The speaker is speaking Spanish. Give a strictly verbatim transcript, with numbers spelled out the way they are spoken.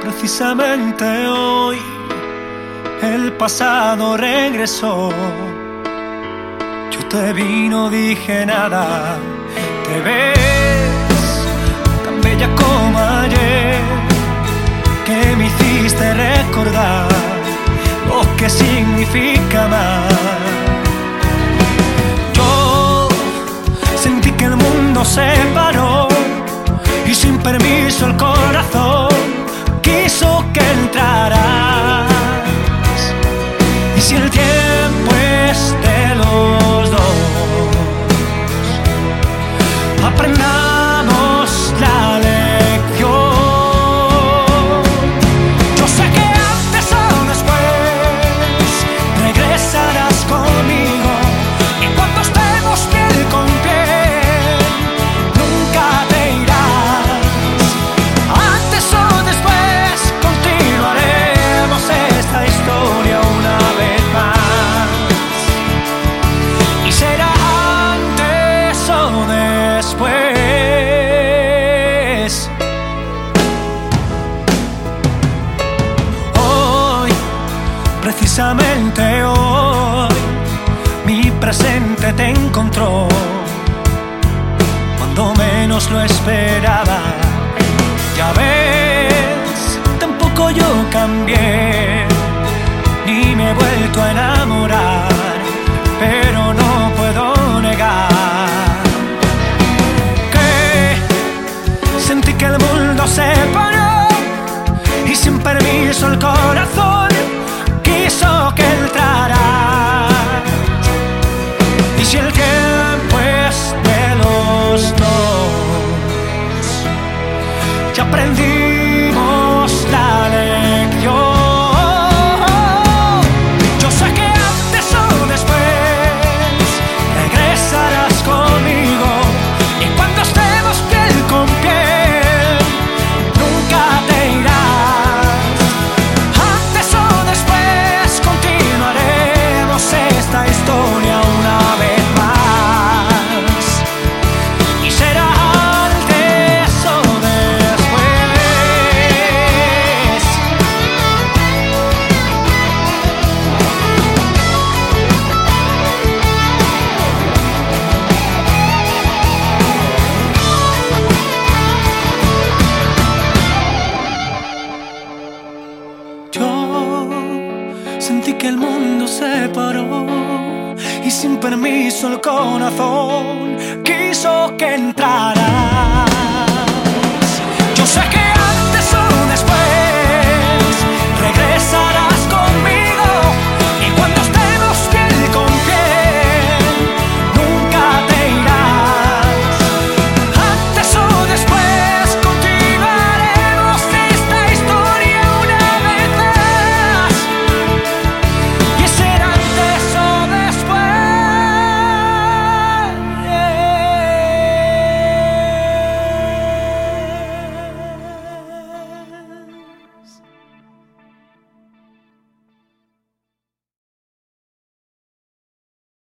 Precisamente hoy el pasado regresó. Yo te vi, no dije nada. Te ves tan bella como ayer, que me hiciste recordar lo que significa amar. Yo sentí que el mundo se paró y sin permiso el corazón quiso que entraras. Y si el tiempo es de los dos, aprendamos la lección. Yo sé que antes o después regresarás conmigo, y cuando estemos piel con piel nunca te irás. Antes o después continuaremos esta historia una vez más, y será antes o después. Hoy, precisamente hoy, mi presente te encontró cuando menos lo esperaba. Ya ves, tampoco yo cambié, ni me he vuelto a enamorar, pero no puedo negar que sentí que el mundo se paró y sin permiso el corazón quiso que entraras. Y si el tiempo es de los dos, ya aprendimos la lección. Yo sé que antes o después regresarás conmigo, y cuando estemos piel con piel nunca te irás. Antes o después continuaremos esta historia una vez más, y será antes o después. Yo sentí que el mundo se paró y sin permiso el corazón quiso que entrara.